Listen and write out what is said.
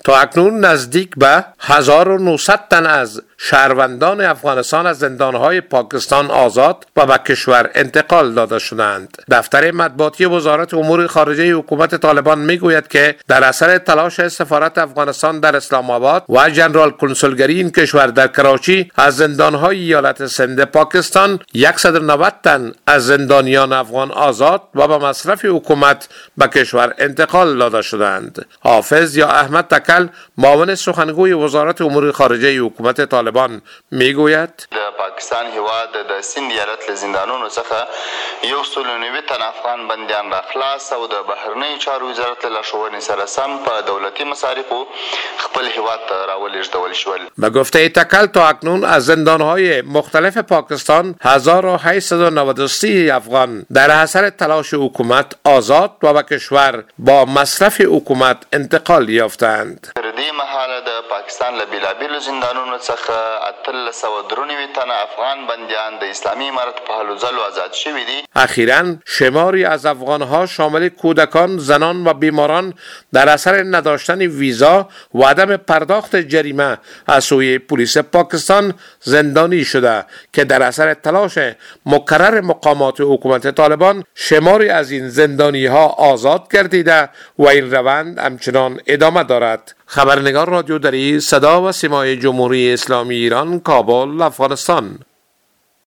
تا اکنون نزدیک به 1900 تن از شهروندان افغانستان از زندانهای پاکستان آزاد و به کشور انتقال داده شدند. دفتر مطبوعاتی وزارت امور خارجه حکومت طالبان میگوید که در اثر تلاش سفارت افغانستان در اسلام آباد و ژنرال کنسولگری این کشور در کراچی از زندانهای ایالت سند پاکستان 190 تن از زندانیان افغان آزاد و به مصرف حکومت به کشور انتقال داده شدند. حافظ یا احمد تکل، معاون سخنگوی وزارت امور خارجه حکومت طالبان میگوید د پاکستان هیواد د سند ایالت له زندانونو څخه 190 تن افغان بندیان را خلاص او د بهرنی چارو وزارت له لارښوونې سره سم په دولتي مصارفو خپل هیواد ته راولېږدول شول. به گفته تکل تا اکنون از زندانهای مختلف پاکستان 1893 افغان در اثر تلاش حکومت آزاد و به کشور با مصرف حکومت انتقال یافتند. تر دې مهاله د پاکستان له بیلابیلو زندانونو څخه 1393 تن افغان بندیان د اسلامي امارت په هلو ځلو آزاد شوي دي. اخیراً شماری از افغانها شامل کودکان، زنان و بیماران در اثر نداشتن ویزا و عدم پرداخت جریمه از سوی پلیس پاکستان زندانی شده که در اثر تلاش مکرر مقامات حکومت طالبان شماری از این زندانی ها آزاد گردیده و این روند همچنان ادامه دارد. خبرنگار رادیو دری صدا و سیمای جمهوری اسلامی ایران، کابل، افغانستان.